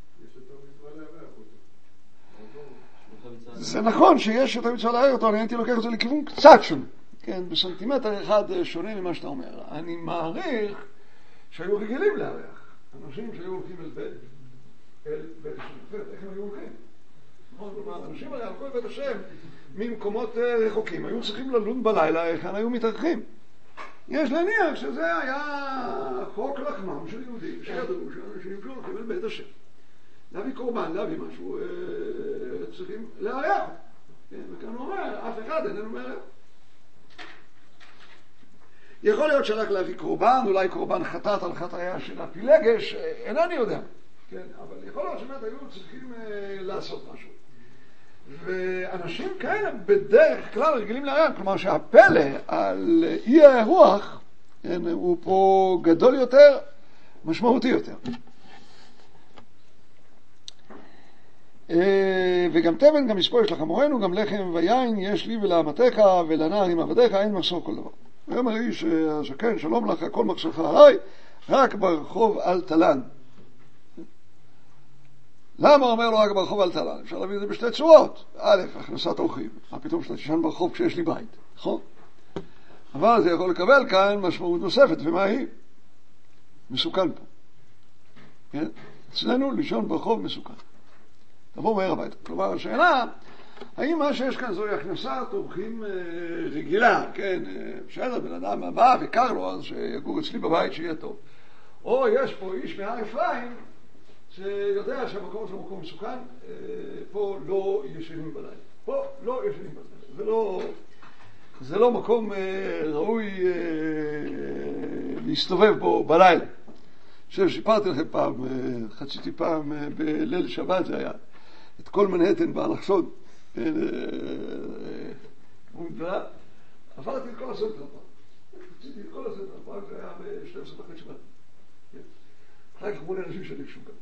זה נכון שיש יותר מצווה לארח אותו, אני הייתי לוקח את זה לכיוון קצת שונה. כן, בסנטימטר אחד שונה ממה שאתה אומר. אני מעריך שהיו רגילים לארח. אנשים שהיו הולכים אל בית, אל בית השם. איך הם היו הולכים? אנשים הרי הלכו אל בית השם ממקומות רחוקים. היו צריכים ללון בלילה, היכן היו מתארחים. יש להניח שזה היה חוק לחמם של יהודים, שידעו שאנשים שהולכים אל בית השם. להביא קורבן, להביא משהו, צריכים לארח. וכאן הוא אומר, אף אחד איננו מארח. יכול להיות שהלך להביא קורבן, אולי קורבן חטאת על חטאיה של הפילגש, אינני יודע. כן, אבל יכול להיות שבאמת היו צריכים אה, לעשות משהו. ואנשים כאלה בדרך כלל רגילים לארח, כלומר שהפלא על אי הרוח, כן, הוא פה גדול יותר, משמעותי יותר. אה, וגם תבן, גם מספור יש לך מורנו, גם לחם ויין יש לי ולאמתך ולנער עם עבדיך, אין מחסור כל דבר. ואומר האיש הזקן, שלום לך, כל מחסורך עליי, רק ברחוב אל תלן. למה אומר לו רק ברחוב אל תלן? אפשר להביא את זה בשתי צורות. א', הכנסת אורחים. מה פתאום שאתה תישן ברחוב כשיש לי בית, נכון? אבל זה יכול לקבל כאן משמעות נוספת, ומה היא? מסוכן פה. כן? אצלנו לישון ברחוב מסוכן. תבוא מהר הביתה. כלומר, השאלה, האם מה שיש כאן זוהי הכנסת אורחים רגילה, כן, בסדר, בן אדם הבא וקר לו, אז שיגור אצלי בבית שיהיה טוב. או יש פה איש מהר אפרים, שיודע שהמקום הזה הוא מקום מסוכן, פה לא ישנים בלילה. פה לא ישנים בלילה. זה לא, זה לא מקום ראוי להסתובב בו בלילה. אני חושב שסיפרתי לכם פעם, חציתי פעם בליל שבת, זה היה את כל מנהטן באלכסון. עברתי את כל הסנטר הפעם. חציתי את כל הסנטר הפעם, זה היה ב-שתים עשרה וחצי שבת. אחר כך מול אנשים שלבשו כאן.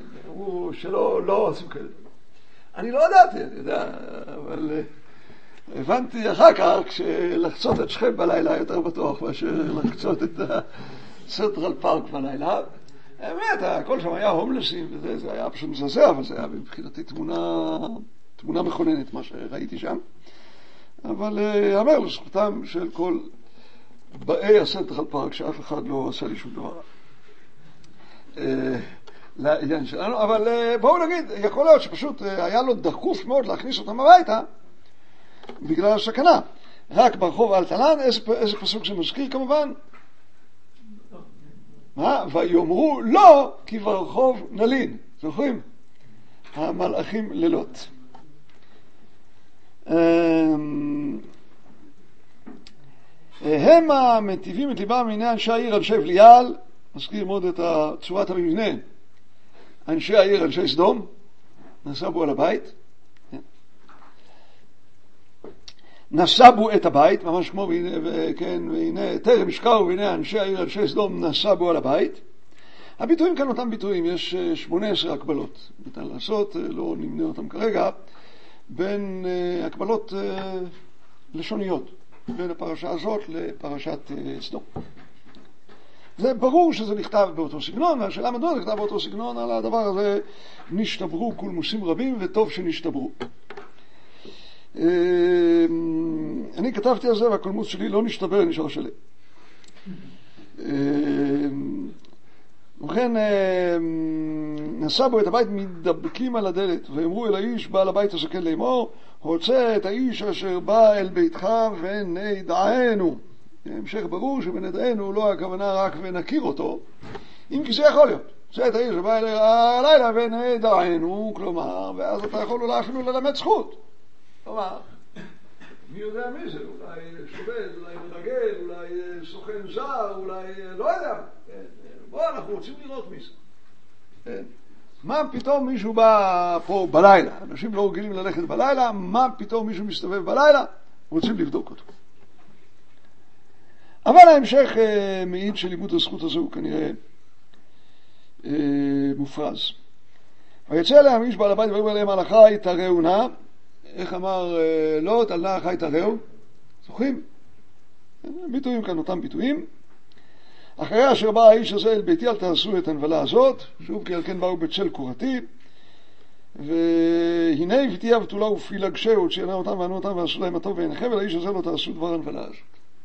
אמרו שלא, לא עושים כאלה. אני לא ידעתי, אני יודע, אבל הבנתי אחר כך שלחצות את שכם בלילה יותר בטוח מאשר לחצות את הסנטרל פארק בלילה. באמת, הכל שם היה הומלסים וזה, זה היה פשוט מזעזע, אבל זה היה מבחינתי תמונה, תמונה מכוננת מה שראיתי שם. אבל אמר לזכותם של כל באי הסנטרל פארק שאף אחד לא עשה לי שום דבר לעניין שלנו. אבל בואו נגיד, יכול להיות שפשוט היה לו דחוף מאוד להכניס אותם הביתה בגלל הסכנה. רק ברחוב אלטלן, איזה, איזה פסוק זה מזכיר כמובן? מה? ויאמרו לא כי ברחוב נלין. זוכרים? המלאכים לילות. הם המטיבים את ליבם מעיני אנשי העיר, אנשי בליעל. מזכיר מאוד את צורת המבנה. אנשי העיר, אנשי סדום. נסבו על הבית. נסבו את הבית, ממש כמו, כן, והנה, תרם השקעו, והנה אנשי העיר, אנשי סדום, נסבו על הבית. הביטויים כאן אותם ביטויים, יש שמונה עשרה הקבלות. ניתן לעשות, לא נמנה אותם כרגע, בין הקבלות לשוניות, בין הפרשה הזאת לפרשת סדום. זה ברור שזה נכתב באותו סגנון, והשאלה מדוע נכתב באותו סגנון, על הדבר הזה נשתברו קולמוסים רבים, וטוב שנשתברו. אני כתבתי על זה, והקולמוס שלי לא נשתבר, נשאר שלי. ובכן, נסבו את הבית מדבקים על הדלת, ואמרו אל האיש בעל הבית הזקן לאמור, רוצה את האיש אשר בא אל ביתך ונדענו. המשך ברור שבנדענו לא הכוונה רק ונכיר אותו, אם כי זה יכול להיות. זה את האיש שבא אל הלילה ונדענו, כלומר, ואז אתה יכול אולי אפילו ללמד זכות. כלומר, מי יודע מי זה? אולי שובד, אולי מרגל, אולי סוכן זר, אולי לא יודע. בוא, אנחנו רוצים לראות מי זה. מה פתאום מישהו בא פה בלילה? אנשים לא רגילים ללכת בלילה, מה פתאום מישהו מסתובב בלילה? רוצים לבדוק אותו. אבל ההמשך מעיד שלימוד הזכות הזו הוא כנראה מופרז. ויצא אליהם איש בעל הבית ואומר להם על החי תראו נא. איך אמר לא, על נא החי תראו? זוכרים? ביטויים כאן אותם ביטויים. אחרי אשר בא האיש הזה אל ביתי אל תעשו את הנבלה הזאת, שוב כי על כן באו בצל קורתי, והנה ביתי הבתולה ופילגשהו, ציינה אותם וענו אותם ועשו להם הטוב ועיניכם, ולאיש הזה לא תעשו דבר הנבלה הזאת.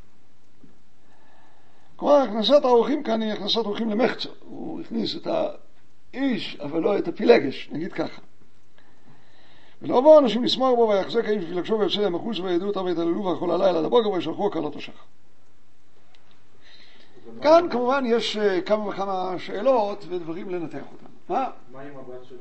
כלומר, הכנסת האורחים כאן היא הכנסת אורחים למחצה. הוא הכניס את האיש, אבל לא את הפילגש, נגיד ככה. ולא בואו אנשים לשמור בו ויחזק האיש ופילגשו ויוצא להם החוץ וידעו אותם ויתעללו ואכול הלילה לבוקר וישלחו הקלות השחר. כאן כמובן יש כמה וכמה שאלות ודברים לנתח אותם. מה? מה עם הבת שלו?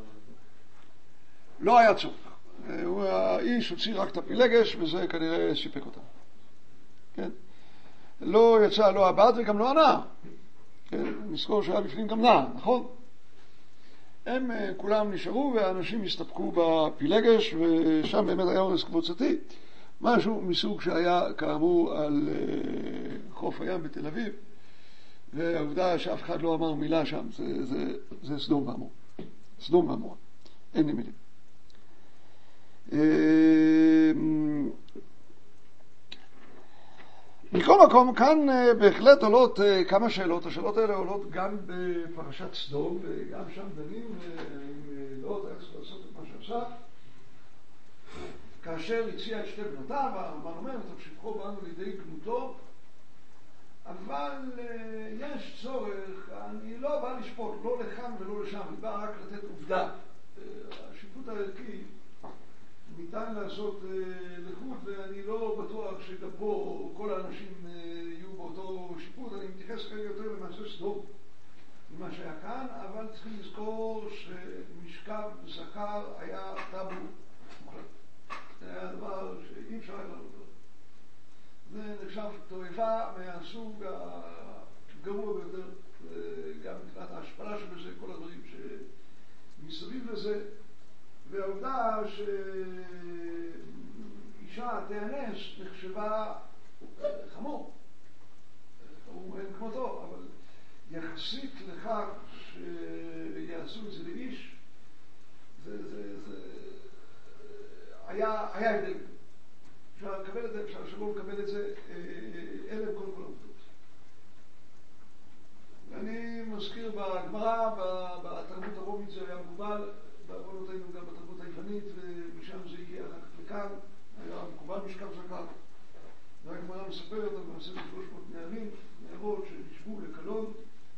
לא היה צורך. האיש הוציא רק את הפילגש וזה כנראה סיפק אותם. כן? לא יצא לא הבת וגם לא הנער. כן? נזכור שהיה בפנים גם נער, נכון? הם כולם נשארו והאנשים הסתפקו בפילגש ושם באמת היה אורס קבוצתי. משהו מסוג שהיה כאמור על חוף הים בתל אביב, והעובדה שאף אחד לא אמר מילה שם, זה, זה, זה סדום ועמורה. סדום ועמורה. אין לי מילים. מכל מקום, כאן בהחלט עולות כמה שאלות. השאלות האלה עולות גם בפרשת סדום, וגם שם דנים עם לא יודע איך לעשות את מה שעשה. כאשר הציע את שתי בנותיו, הרמב"ן אומר, תמשיכו בנו לידי גמותו, אבל יש צורך, אני לא בא לשפוט, לא לכאן ולא לשם, אני בא רק לתת עובדה. השיפוט הערכי ניתן לעשות לחוד, ואני לא בטוח שגם פה כל האנשים יהיו באותו שיפוט. אני מתייחס כרגע יותר למעשה סדום ממה שהיה כאן, אבל צריכים לזכור שמשכב זכר היה טאבו מוחלט. זה היה דבר שאי אפשר היה לעלות עליו. זה נחשב תועבה מהסוג הגרוע ביותר, גם מבחינת ההשפלה שבזה, כל הדברים שמסביב לזה, והעובדה שאישה תאנס נחשבה חמור, חמור אין כמותו, אבל יחסית לכך שיעשו את זה לאיש, זה, זה, זה היה, היה הבדל. אפשר לקבל את זה, אפשר שלא לקבל את זה, אלה הם קודם כל העובדות. אני מזכיר בגמרא, בתרבות הרומית זה היה מקובל, בעוונותינו גם בתרבות היוונית, ומשם זה הגיע אחר כך לכאן, היה מקובל משכב זכר. והגמרא מספרת על מעשה שלוש מאות נערים, נערות שנשבו לקלון,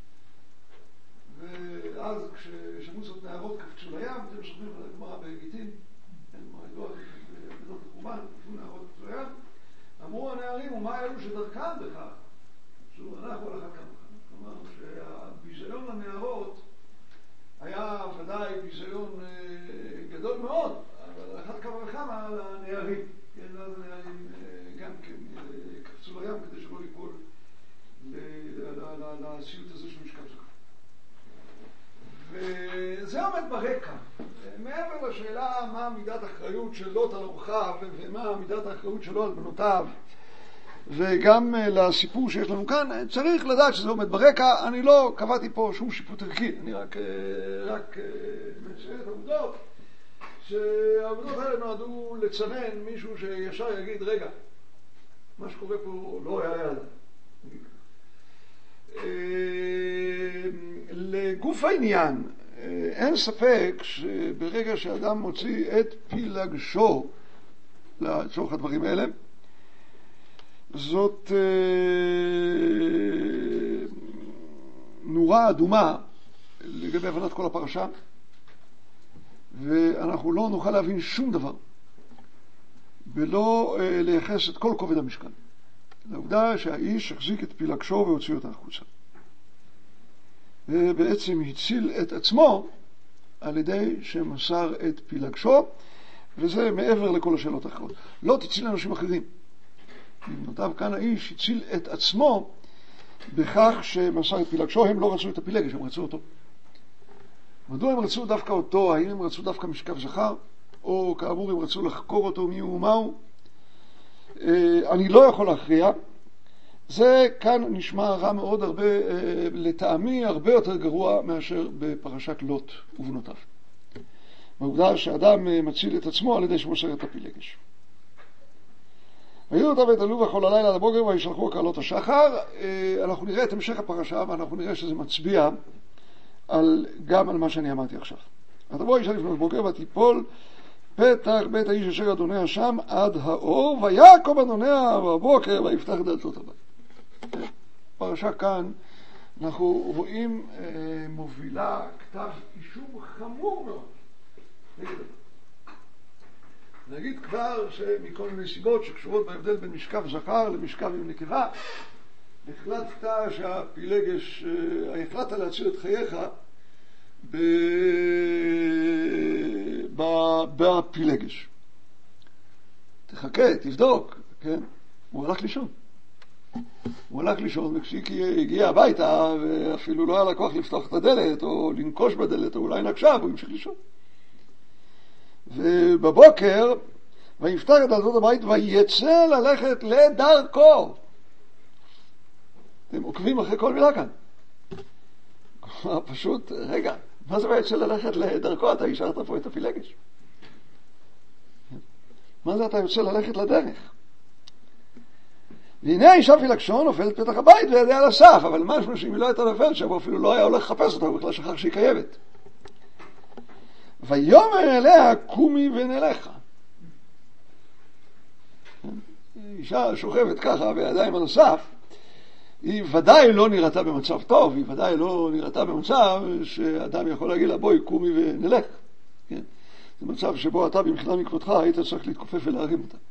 ואז כששמעו זאת נערות קפצו לים, אתם שומעים על הגמרא בגיטין, אין מועדות בדות החורבן, קפצו נערות קפצו לים, אמרו הנערים, ומה אלו שדרכם בכך? שוב, אנחנו על אחת כמה. כלומר, שהביזיון לנערות היה ודאי ביזיון גדול מאוד, אבל אחת כמה וכמה לנערים. כן, אז הנערים גם כן קפצו לים כדי שלא ליפול לסיוט הזה של משכב זכר. וזה עומד ברקע. מעבר לשאלה מה מידת האחריות של לוט על אורחיו ומה מידת האחריות שלו על בנותיו, וגם לסיפור שיש לנו כאן, צריך לדעת שזה עומד ברקע. אני לא קבעתי פה שום שיפוט ערכי, אני רק, רק מציין את העובדות, שהעובדות האלה נועדו לצנן מישהו שישר יגיד, רגע, מה שקורה פה לא היה יד. לגוף העניין, אין ספק שברגע שאדם מוציא את פילגשו לצורך הדברים האלה, זאת נורה אדומה לגבי הבנת כל הפרשה, ואנחנו לא נוכל להבין שום דבר בלא לייחס את כל כובד המשקל לעובדה שהאיש החזיק את פילגשו והוציא אותה החוצה, ובעצם הציל את עצמו על ידי שמסר את פילגשו, וזה מעבר לכל השאלות האחרות. לא תציל אנשים אחרים. בנותיו כאן האיש הציל את עצמו בכך שמסר את פילגשו. הם לא רצו את הפילגש, הם רצו אותו. מדוע הם רצו דווקא אותו? האם הם רצו דווקא משכב זכר? או כאמור הם רצו לחקור אותו מי הוא ומהו? אני לא יכול להכריע. זה כאן נשמע רע מאוד, הרבה, לטעמי הרבה יותר גרוע מאשר בפרשת לוט ובנותיו. העובדה שאדם מציל את עצמו על ידי שמוסר את הפילגש. ויהיו אותה ואת עלו וכל הלילה עד הבוקר וישלחו הקהלות השחר. אנחנו נראה את המשך הפרשה ואנחנו נראה שזה מצביע על, גם על מה שאני אמרתי עכשיו. ותבוא אישה לפנות בוקר ותיפול פתח בית האיש אשר אדוניה שם עד האור, ויקום אדוניה בבוקר ויפתח דלתות הבית. פרשה כאן אנחנו רואים אה, מובילה כתב אישום חמור מאוד. נגיד, נגיד כבר שמכל מיני סיבות שקשורות בהבדל בין משכב זכר למשכב עם נקבה, החלטת שהפילגש, אה, החלטת להציל את חייך ב... ב... בפילגש. תחכה, תבדוק, כן? הוא הלך לישון. הוא הלך לישון, וכשהיא הגיע הביתה, ואפילו לא היה לה כוח לפתוח את הדלת, או לנקוש בדלת, או אולי נקשה, והוא המשיך לישון. ובבוקר, ויפתח את דלתות הבית, ויצא ללכת לדרכו. אתם עוקבים אחרי כל מילה כאן. פשוט, רגע, מה זה ויצא ללכת לדרכו? אתה השארת פה את הפילגש. מה זה אתה יוצא ללכת לדרך? והנה האישה פילגשו נופלת פתח הבית וידיה על הסף, אבל משהו שאם היא לא הייתה נופלת שם, אפילו לא היה הולך לחפש אותה, הוא בכלל שכח שהיא קיימת. ויאמר אליה קומי ונלכה. אישה שוכבת ככה בידיים על הסף, היא ודאי לא נראתה במצב טוב, היא ודאי לא נראתה במצב שאדם יכול להגיד לה בואי קומי ונלך. כן? זה מצב שבו אתה במחילה מכבודך היית צריך להתכופף ולהרים אותה.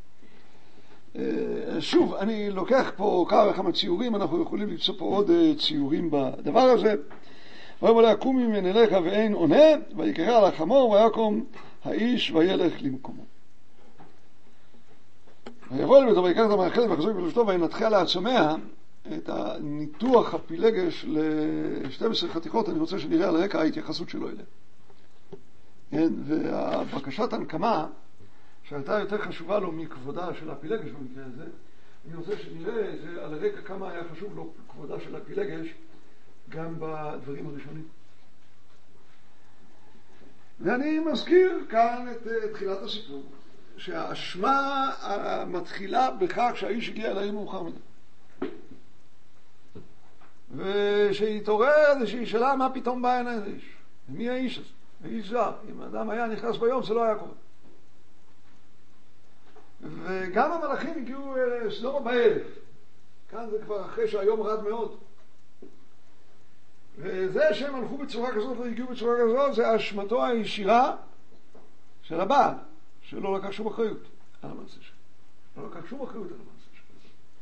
שוב, אני לוקח פה כמה וכמה ציורים, אנחנו יכולים למצוא פה עוד ציורים בדבר הזה. ויאמר אליה קומי ונלכה ואין עונה, ויקרא על החמור ויקום האיש וילך למקומו. ויבוא אל ביתו ויקח את המאכלת וחזק בפלשתו וינתחה לעצמיה את הניתוח הפילגש ל-שתים עשרה חתיכות. אני רוצה שנראה על רקע ההתייחסות שלו אליה. כן, והבקשת הנקמה שהייתה יותר חשובה לו מכבודה של הפילגש במקרה הזה, אני רוצה שנראה זה על הרקע כמה היה חשוב לו כבודה של הפילגש גם בדברים הראשונים. ואני מזכיר כאן את תחילת הסיפור, שהאשמה מתחילה בכך שהאיש הגיע אליי מאוחר מדי. ושהתעורר איזושהי שאלה מה פתאום בא הנה איזה איש. מי האיש הזה? האיש זר. אם האדם היה נכנס ביום זה לא היה קורה. וגם המלאכים הגיעו לסדום בערב. כאן זה כבר אחרי שהיום רד מאוד. וזה שהם הלכו בצורה כזאת והגיעו בצורה כזאת זה אשמתו הישירה של הבעל, שלא לקח שום אחריות על המעשה שלו. לא לקח שום אחריות על המעשה שלו.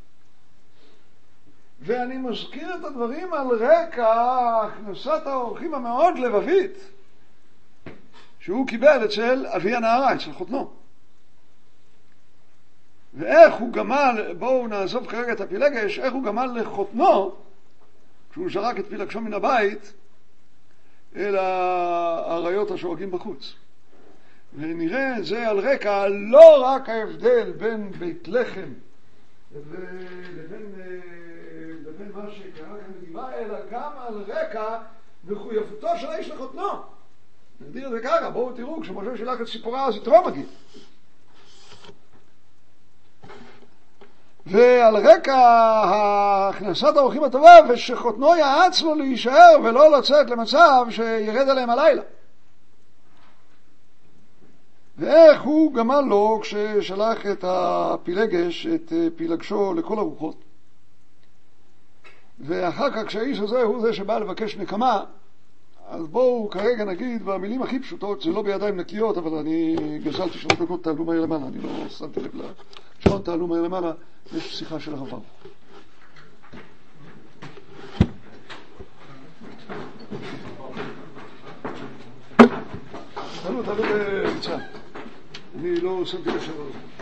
ואני מזכיר את הדברים על רקע הכנסת האורחים המאוד לבבית שהוא קיבל אצל אבי הנערה, אצל חותנו. ואיך הוא גמל, בואו נעזוב כרגע את הפילגש, איך הוא גמל לחותנו כשהוא זרק את פילגשו מן הבית אל האריות השואגים בחוץ. ונראה זה על רקע לא רק ההבדל בין בית לחם לבין, לבין מה שקרה כאן בגבעה, אלא גם על רקע מחויבותו של האיש לחותנו. נגדיר את זה ככה, בואו תראו, כשמשה שלח את סיפורה אז יתרו מגיע. ועל רקע הכנסת האורחים הטובה ושחותנו יעץ לו להישאר ולא לצאת למצב שירד עליהם הלילה. ואיך הוא גמל לו כששלח את הפילגש, את פילגשו לכל הרוחות. ואחר כך כשהאיש הזה הוא זה שבא לבקש נקמה, אז בואו כרגע נגיד במילים הכי פשוטות, זה לא בידיים נקיות, אבל אני גזלתי שלוש דקות, תעלו מהר למעלה, אני לא שמתי לב לשעון, תעלו מהר למעלה, יש שיחה של הרב. תעלו, תעלו בצד. אני לא שמתי לב שלוש.